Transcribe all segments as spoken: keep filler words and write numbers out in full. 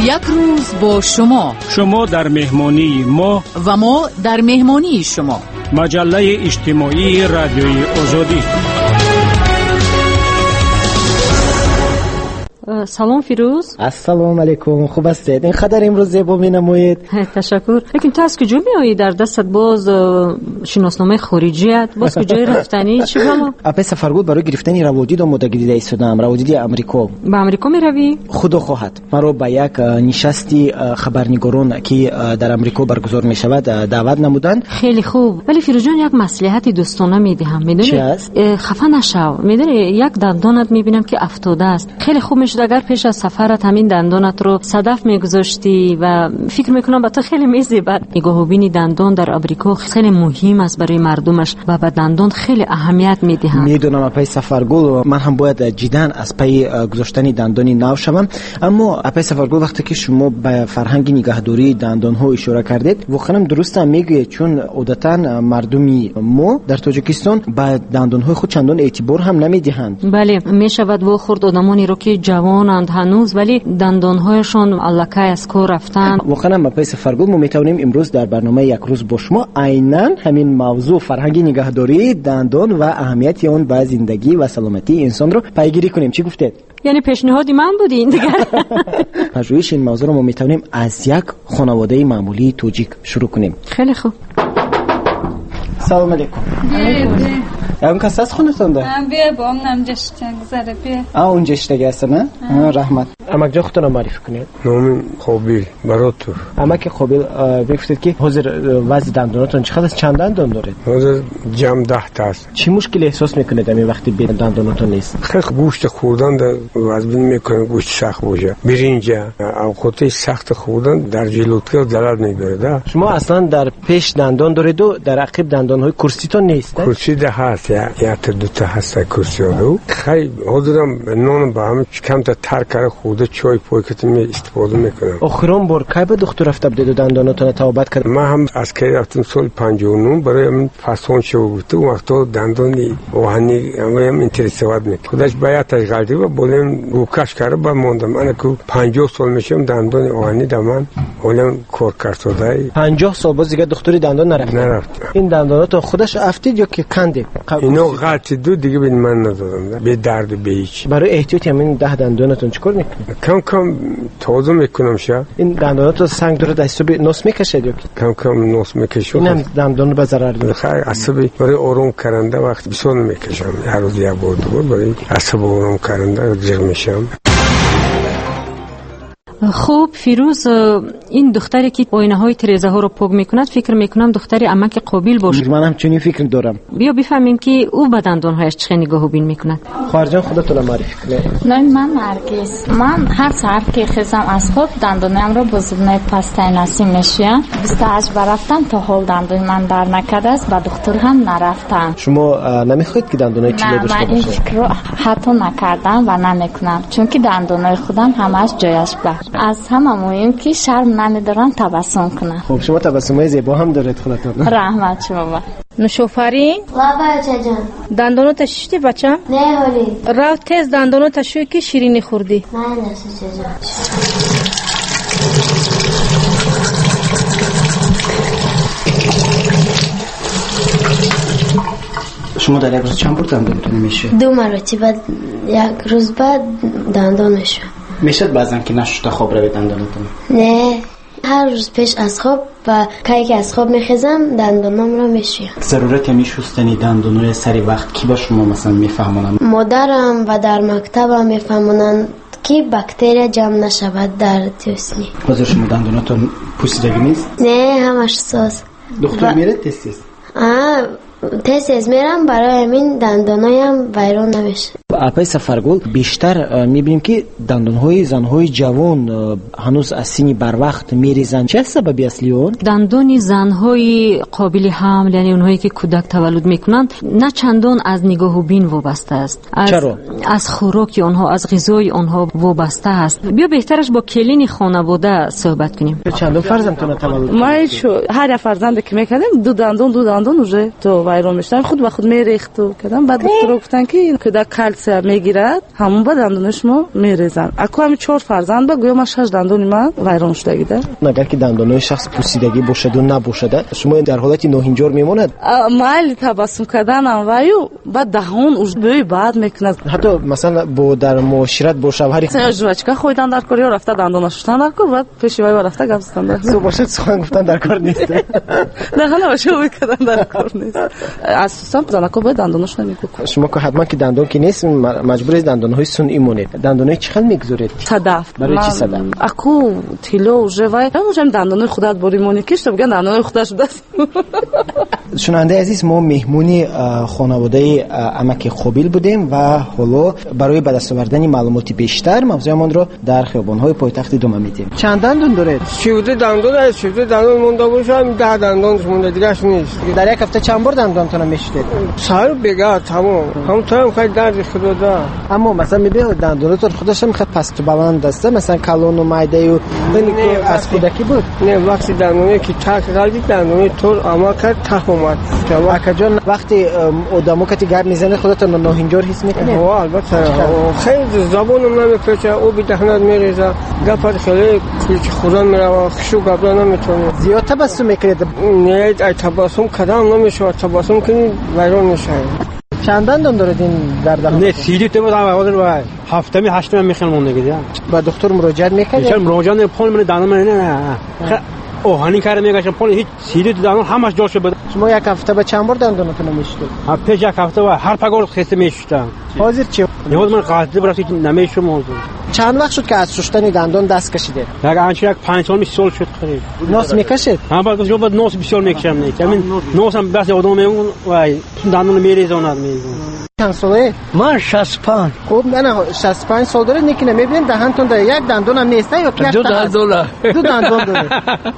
یک روز با شما، شما در مهمانی ما و ما در مهمانی شما. مجله اجتماعی رادیوی آزادی. سلام فیروز. السلام علیکم. خوب هستید؟ اینقدر امروز زیبا می‌نمایید. تشکر. لیکن تو از کجا میایی؟ در دستت باز شناسنامه خارجیت، باز کجای رفتنی؟ چی بالا؟ اپی سفرگود برای گرفتن روادید متقاعد ایستادم. روادید آمریکا. به آمریکا میروی؟ خدا خواهد مرا به یک نشستی خبرنگاران که در آمریکا برگزار میشود دعوت نمودند. خیلی خوب. ولی فیروز جان یک مصلحتی دوستانه میدهم. میدونی؟ خفه نشو. میدونی یک دندانت میبینم که افتاده است. خیلی خوب میشه اگر پیش از سفرت همین دندانت رو صدف میگذاشتی و فکر میکنم با تو خیلی میزیبد. نگاهبینی دندان در آمریکا خیلی مهم است برای مردمش و به دندان خیلی اهمیت میدهند. میدونم اپی سفرگل من هم باید جدا از پی گذاشتن دندانی نو شوم، اما اپی سفرگل وقتی که شما به فرهنگ نگهداری دندان ها اشاره کردید واقعا درست هم میگید، چون عادتا مردمی ما در تاجیکستان به دندان های خود چندان اعتبار هم نمیدهند. بله میشود و خرد آدمانی رو که جوانند هنوز ولی دندانهایشان الکی از کار رفتن. واقعا ما پس فرگل ما میتونیم امروز در برنامه یک روز با شما عیناً همین موضوع فرهنگ نگهداری دندان و اهمیت آن به زندگی و سلامتی انسان رو پیگیری کنیم. چی گفتید؟ یعنی پیشنهادی من بود این دیگه. پژوهش این موضوع رو ما میتونیم از یک خانواده معمولی توجیک شروع کنیم. خیلی خوب. سلام علیکم. اون کس از خونتون ده؟ بیا با اونم جشتگ زره بیا. آه اون جشتگ هست نه؟ رحمت. امک جا خودتون معرفی کنید. نام خوبیل براتور. امک خوبیل بگفتید که حاضر وضع دنداناتون چقدر از چند دندان دارید؟ حاضر جمع ده تا است. چی مشکلی احساس میکنید همین وقتی به دنداناتون نیست؟ خیلی گوشت خوردن در وزن میکنه، گوشت سخت باشه. برنج اوقات سخت خوردن در جلوتکا ضرر میبره. شما اصلا در پیش دندان دارید و در عقب دندانهای کرسیتون نیست؟ کرسی ده هست یا یا تا دو تا هست کرسی رو. خیلی حاضرم نون با هم کم تا ترکر خورده چای پاکت می استفاده میکنم. آخرین بار کی به دکتر رفته بودید و دنداناتون تابت کرد؟ من هم از کی رفتم سال پنجاه و نه برای من فاسون شو بود. اون وقتا دندانی اوهانی هم اینترسواد میکرد. خودش باید تشغیلی و بولم روکش کرده با موندم. من که پنجاه سال میشم دندان اوهانی دامن ولم کار کردم. پنجاه سال باز دیگه دکتر دندان نرفت. نرفت. این دندانات خودش افتید یا که کندید؟ اینو قطع دو دیگه به من ندادم. به درد به هیچ. برای احتیاط همین ده دندانتون چیکار میکنید؟ کم کم تازه میکنم شا. این دندانات سنگ داره دستو به نوس میکشه یا کم کم نوس میکشم. اینم دندون به ضرر میده. خیلی عصبی برای آروم کردن وقت بسیار میکشم. هر روز یک بار دو بار برای عصب آروم کردن جر میشم. خوب فیروز، این دختری که آینه های تریزه ها رو پاک میکند فکر میکنم دختری عمک قابیل باشه. من هم چنین فکر دارم. بیا بفهمیم که او به دندان هایش چه نگاه بین میکند. خواهرجان خودتون معرفی کنید. نه من نرگس. من هر ساعت که خیزم از خواب دندانم رو با زبنه پاستای نسی میشیم. بیست و هشت بار رفتم تا حال دندان من در نکرده است، با دکتر هم نرفتم. شما نمیخواید که دندانای چیله داشته باشه؟ نه من این فکر رو حتی نکردم و نمیکنم، چون که دندانای خودم همش جایش بر. از همه مهم که شرم نمیدارن تبسم کنن. خب شما تبسمای زیبا هم دارید خودتون. رحمت شما. نوشوفرین بابا چجان دندانو تشیشتی بچم؟ نه ولی راو تیز دندانو تشوی که شیرینی خوردی؟ نه نه چجان. شما در یک روز چند بار دندانتون میشه؟ دو مرتبه یک روز بعد دندانشو میشد بعضن که نشسته خواب رو به دندانتون؟ نه هر روز پیش از خواب و کی که از خواب میخیزم دندانم رو میشویم. ضرورت یعنی شستنی دندانوی سری وقت کی با شما مثلا میفهمونن؟ مادرم و در مکتبم میفهمونن که باکتریا جمع نشود در توسنی. حاضر شما دندانتون پوسیدگی نیست؟ نه همش ساز. دکتر و... میره تستیست؟ آه تست میرم برای همین دندانایم ویران نمیشه. اپای سفرگل بیشتر میبینیم که دندانهای زنهای جوان هنوز از سنی بر وقت میریزن. چه سببی اصلی اون؟ دندان زنهای قابل حمل، یعنی اونهایی که کودک تولد میکنند، نه چندان از نگاه و بین وابسته است. از چرا؟ از خوراک آنها، از غذای آنها وابسته است. بیا بهترش با کلین خانواده صحبت کنیم. چندان فرزندتون تولد؟ ما هر فرزند که میکردیم دو دندان دو دندان уже تو ویران میشدن، خود به خود میریخت و کردن. بعد دکتر گفتن که کودک کلسیم وقتی میگیرد همون با دندونش ما میریزن. اکو همین چهار فرزند با گویا ما شش دندون من ویران شده گیده. اگر که دندانهای شخص پوسیدگی باشد و نباشد شما در حالت نوهنجار میموند. مایل تبسم کردنم وایو بعد دهان اش بی بعد میکند. حتی مثلا با در معاشرت با شوهری جوچکا خودن در کار رفته دندونش شستن در کار بعد پیش وای رفته گپ زدن. سو باشد سخن گفتن در کار نیست. نه نه باشه میکردن در کار نیست. اساسا زنکو باید دندونش نمیکوب. شما که حتما که دندون که نیست مجبور دندانهای سنی مونید. دندانهای چقدر میگذارید؟ صدف. برای چی صدف؟ اکو تیلو جوای همون دندانهای خودت بریمونی کش تو بگن دندانهای خودش دست. شنونده عزیز ما مهمونی خانواده عمک خوبیل بودیم و حالا برای به دست آوردن معلومات بیشتر موضوعمان رو در خیابان‌های پایتخت ادامه میدیم. چند دندون دارید؟ شیوده دندون است، شیوده دندون مونده باشه هم ده دندونش مونده دیگه‌اش نیست. در یک هفته چند بار دندونتون میشید؟ سر بگه تمام. همونطور هم خیلی درد خدا داره. اما مثلا میبینید دندونتون خودش هم خیلی پست و بلند است، مثلا کلون و معده و اینی که از خودکی بود. نه وقتی دندونی که تاک قلبی دندونی طور اما کرد تخ اومد. اکا جان وقتی آدمو که گرد میزنه خودتون نوهنجار حس میکنید؟ وا البته خیلی زبونم نمیپیچه او بی دهنت میریزه گپت خیلی کوچ خودم میره خشو قبلا نمیتونه زیاد تبسم میکنید؟ نه ای تبسم کدام نمیشه تبسم کنی ویران میشه. چند دندون دارید این در دهان؟ نه سیدی تو بودم آقا رو هفته می هشت می میخوام مونده دیگه. با دکتر مراجعه میکنید؟ چرا مراجعه نه پول من دندون من نه نه. اوه هنی کار میگه پول هیچ سیدی دندون همش جوش بده. شما یک هفته به چند بار دندونتون میشید؟ هفته یک هفته و هر پگار خسته میشدم. حاضر چی؟ یهود من قاعده برای نمیشم موضوع. چند وقت شد که از شستن دندان دست کشیده؟ یک انچه یک پنج سال میشه سال شد خرید. ناس میکشید؟ هم بعد جو بعد ناس بسیار میکشم نه. همین ناسم بس آدم میمون و دندون میریزوند میزون. چند ساله؟ من شصت و پنج. خب نه نه شصت و پنج سال داره نکنه میبینیم دهنتون داره یک دندون هم نیست یا یک دو دندون دو دندون داره.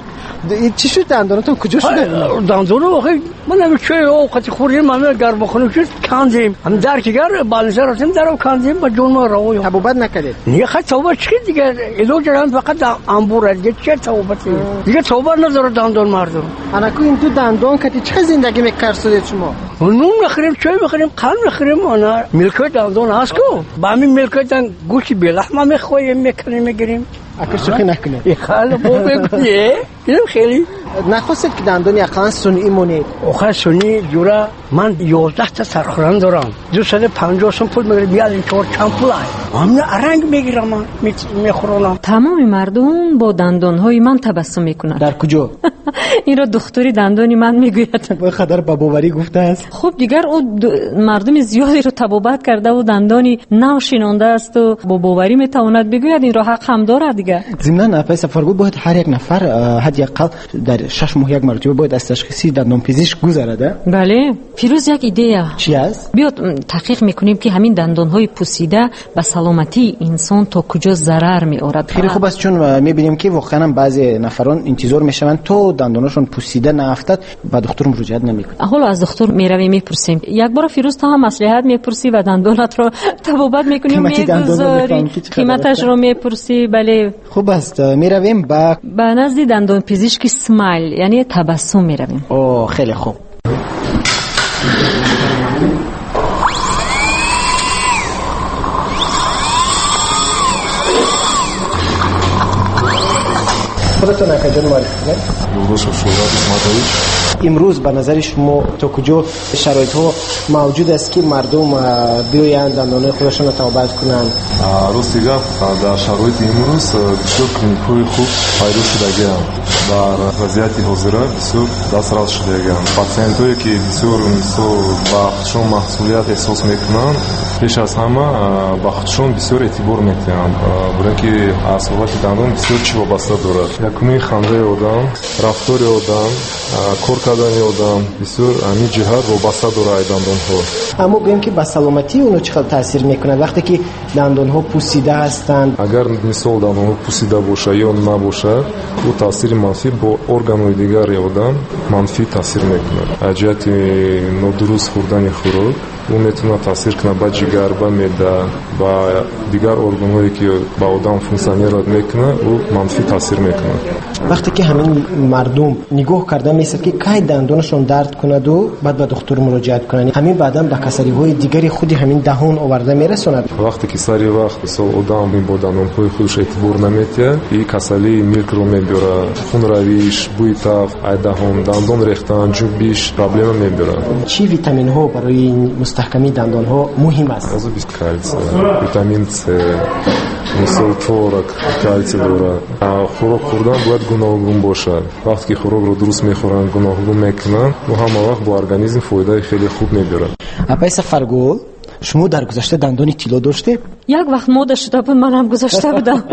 چی شد دندونتون کجا شده؟ دندون واقعا من نمیشه اوقات خوری من گرم بخونم چیز کندیم هم در که گر بالزر رفتیم درو کندیم با جون ما رو توبت نکردید؟ نه خیلی توبت چی دیگه ایلو جران فقط انبوره دیگه چه توبتی دیگه توبت نداره دندون مردم. انا کو این دو دندون کتی چه زندگی میکردید شما؟ نون نخریم چای بخریم قند نخریم انا ملکت دندون هست کو با همین ملکت گوشت بلحمه میخوریم میکنیم میگیریم اگه شوخی نکنید. خیلی خوب بگویی. اینم خیلی. نخواستید که دندون یقان سنی مونید. آخه سنی جورا من یازده تا سرخوران دارم. دویست و پنجاه سوم پول میگیرم بیاد این چهار چند پول ای. همین رنگ میگیرم من میخورم. تمام مردم با دندانهای من تبسم میکنند. در کجا؟ این را دکتری دندانی من میگوید. با خدر باباوری گفته است. خب دیگر او مردم زیادی رو تبابت کرده و دندانی نو شینانده است و باباوری میتواند بگوید این را حق هم داره دیگه. ضمن اپای سفرگو باید هر یک نفر حداقل در شش ماه یک مرتبه باید از تشخیصی دندانپزشک گذرده. بله فیروز یک ایده چی است؟ بیاد تحقیق میکنیم که همین دندانهای پوسیده به سلامتی انسان تا کجا ضرر میآورد. خیلی خوب است چون میبینیم که واقعا بعضی نفران انتظار میشوند تو دندانشون پوسیده نافتاد با دکتر مراجعه نمیکنند. حالا از دکتر میرویم میپرسیم. یک بار فیروز تا هم مصلحت میپرسی و دندانت رو تبابت میکنیم میگذاری قیمتش رو میپرسی. بله خوب است میرویم با به نزد دندان پزشک اسمایل یعنی تبسم میرویم. اوه خیلی خوب. خودتون اکجان معرفی کنید. یولداش شورات اسماعیلی. امروز به نظر شما تا کجا شرایط ها موجود است که مردم بیایند دندانهای خودشون رو تبابت کنند؟ راستی گفت در شرایط امروز بسیار کلینیک‌های خوب پیدا شده‌اند. در وضعیت حاضر بسیار دسترس شده‌اند. پاسیانتایی که بسیار با خودشون مسئولیت احساس میکنند پیش از همه با خودشون بسیار اعتبار میکنند. برای اینکه اعصابات دندان بسیار چی وابسته دارد. یکمی خنده آدم، رفتار آدم، کار کردن آدم بسیار همین جهت وابسته دارد دندان ها. اما گویم که به سلامتی اونو چقدر تاثیر میکنه وقتی که دندان ها پوسیده هستند؟ اگر مثال دندان ها پوسیده باشه یا نباشه او تاثیر منفی با ارگان‌های دیگر آدم منفی تاثیر میکنه. از جهت نادرست خوردن خوراک او میتونه تاثیر کنه به جگر، به معده، به دیگر ارگان‌هایی که با آدم فونکسیونیرات میکنه او منفی تاثیر میکنه. وقتی که همین مردم نگاه کرده میسد که کی دندانشون درد کند و بعد به دکتر مراجعت کنند، همین بعدا به کسری های دیگری خودی همین دهان آورده میرسوند. وقتی که سری وقت سال آدم می بودن اون پای خودش اعتبار نمیده، این کسری میلک رو میبره، خون رویش، بوی تف، دهان، دندان ریختن، جوبیش پرابلم میبره. چی ویتامین ها برای مستحکمی دندان ها مهم است؟ از بیست کالسیوم، ویتامین سی، مثل تورک، کالسیوم داره. خوراک خوردن باید گوناگون باشه. وقتی که خوراک رو درست میخورن، گوناگون میکنن، و همه وقت با ارگانیسم فایده خیلی خوب میبره. اپای سفرگل شما در گذشته دندانی تیلو داشته؟ یک وقت موده شده بود، من هم گذاشته بودم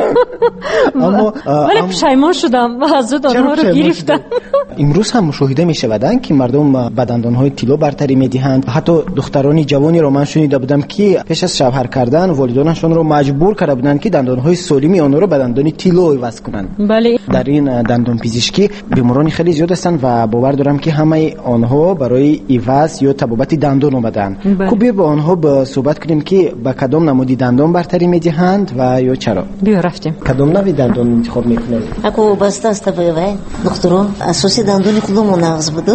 اما ولی پشیمان شدم و از دندانها رو گرفتم. امروز هم مشاهده می شودند که مردم به دندانهای تیلو برتری می دهند. حتی دخترانی جوانی رو من شنیده بودم که پیش از شوهر کردن والدینشون رو مجبور کرده بودند که دندانهای سالمی آنها رو به دندان تیلو عوض کنند. بله. در این دندان پزشکی بیماران خیلی زیاد هستند و باور دارم که همه آنها برای عوض یا تبابت دندان اومدن. خب بیا با آنها با صحبت کنیم که با کدام نمودی دندان برتری میدهند و یا چرا. بیا رفتیم. کدام نوع دندان انتخاب میکنید؟ اكو بستاست بوي دکترو اساسی دندون کدوم نقض بده؟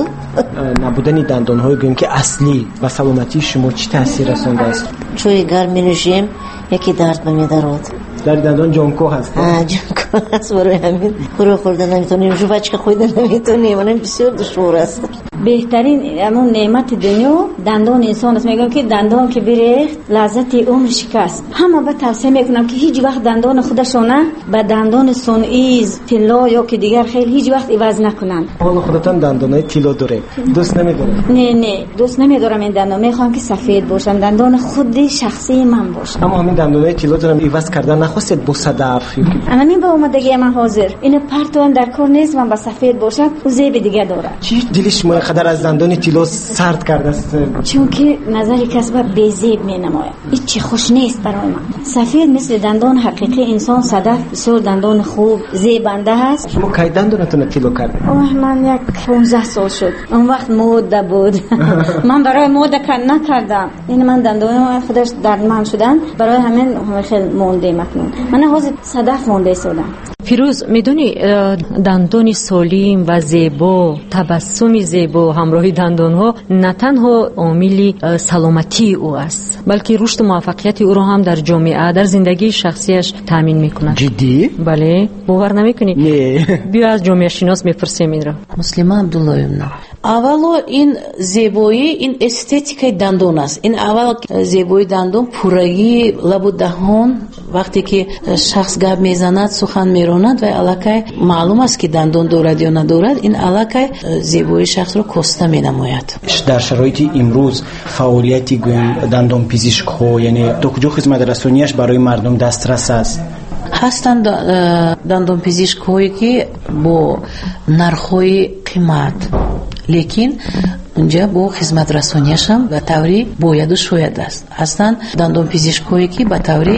نبودن دندان های گویم که اصلی و سلامتی شما چی تاثیر رسونده است؟ چوی گرمی رژیم یکی درد میدارد. در دندان جانکو هست. آه جانکو هست، برای همین خورو خوردن نمیتونیم، جوبچه خوردن نمیتونیم، اونم بسیار دشوار است. بهترین همون نعمت دنیا دندان انسان است. میگم که دندان که بریخت لذت عمر شکست. همه به توصیه میکنم که هیچ وقت دندان خودشونه به دندان صنعی طلا یا که دیگر خیلی هیچ وقت عوض نکنن. حالا خودتان دندانای طلا داره دوست نمیداره؟ نه نه دوست نمیدارم این دندان، میخوام که سفید باشم، دندان خود شخصی من باشه. اما همین دندانای طلا دارم عوض کردن نخواستید با صدف؟ انا من با اومدگی من حاضر اینو پرتون در کار نیست، من با سفید باشم و زیب دیگه داره. چی دلش ما خدر از دندان طلا سرد کرده است؟ چون که نظر کسب به زیب می نماید، هیچ چی خوش نیست برای من. سفید مثل دندان حقیقی انسان، صدف بسیار دندان خوب زیبنده هست. شما کی دندانتون طلا کردید؟ اوه من یک پانزده سال شد، اون وقت موده بود. من برای موده کن نکردم، این من دندان خودش دردمند شدن، برای همین خیلی مونده مکنون. من حاضر صدف مونده شدم. فیروز میدونی دندان سالم و زیبا، تبسم زیبا همراه دندان ها نه تنها عامل سلامتی او است، بلکه رشد و موفقیت او را هم در جامعه در زندگی شخصیش تامین میکنه. جدی؟ بله. باور نمیکنی؟ نه. بیا از جامعه شناس میپرسیم این را. مسلمه عبداللهیونا، اولو این زیبایی این استетیکای دندان است. این اول زیبایی دندان پورایی لب و دهان وقتی که شخص گپ میزند سخن میراند و علاقه معلوم است که دندان دارد یا ندارد، این علاقه زیبایی شخص رو کاسته مینماید. در شرایط امروز فعالیتی گویم دندان پزشک ها یعنی تا کجا خدمت رسانیش برای مردم دسترس است؟ هستند دندان پزشک هایی که با نرخ‌های قیمت، لیکن اونجا با خدمت رسانیش هم به طوری باید و شاید است. هستند دندان پزشک هایی که به طوری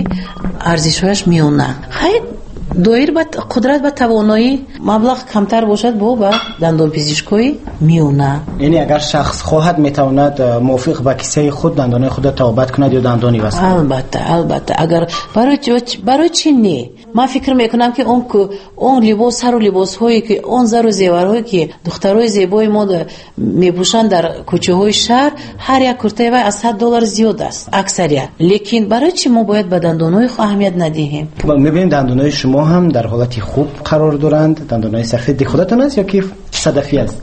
ارزشش میونه. خیلی دایر با قدرت و توانایی مبلغ کمتر باشد با با دندان پزشکی میونه. یعنی اگر شخص خواهد میتواند موافق با کیسه خود دندانای خود تبابت کند یا دندانی واسه؟ البته البته اگر برای برای چی نه؟ من فکر میکنم که اون اون لباس هر لباس هایی که اون زر و زیور هایی که دخترای زیبای ما میپوشن در کوچه های شهر، هر یک کرته و از صد دلار زیاد است اکثریت. لیکن برای چی ما باید به دندانای خود اهمیت ندهیم؟ میبینید دندانای شما هم در حالتی خوب قرار دارند. دندانای سفید خودتون است یا که صدفی است؟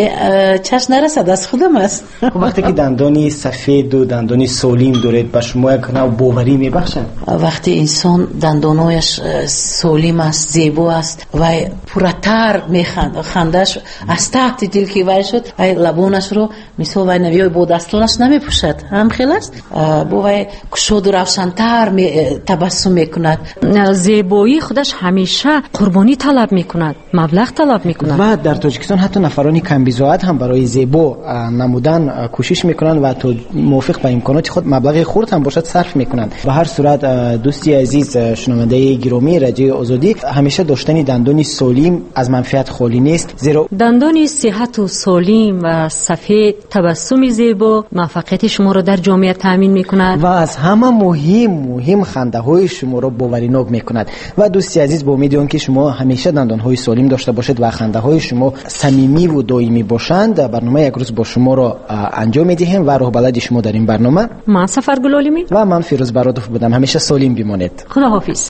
نه چشم نرسد از خودم است. وقتی که دندانی سفید و دندانی سالم دارید به شما یک نوع باوری میبخشد؟ وقتی انسان دندانایش سالم است، زیبا است و پرتر میخند، خندش از تحت دل که وای شد و لبانش رو مثل وای نویای با دستانش نمیپوشد، هم خیلی است با وای کشود و روشن‌تر می تبسم میکند. زیبایی خودش همیشه قربانی طلب میکند، مبلغ طلب میکند. و در تاجیکستان حتی نفرانی دندان کم بی‌ضاعت هم برای زیبا نمودن کوشش میکنن و تو موافق به امکانات خود مبلغ خرد هم باشد صرف میکنن. به هر صورت دوستی عزیز شنونده گرامی رادیو آزادی، همیشه داشتن دندان سالم از منفعت خالی نیست، زیرا دندان صحت و سالم و سفید، تبسم زیبا موفقیت شما را در جامعه تامین میکند و از همه مهم مهم خنده های شما را باوریناب میکند. و دوستی عزیز، با امید آنکه شما همیشه دندان های سالم داشته باشید و خنده های شما صمیمی و دائمی باشند، برنامه یک روز با شما را انجام میدهیم و راه بلد شما در این برنامه من سفرگل عالمی و من فیروز برادوف بودم. همیشه سالم بمانید. خداحافظ.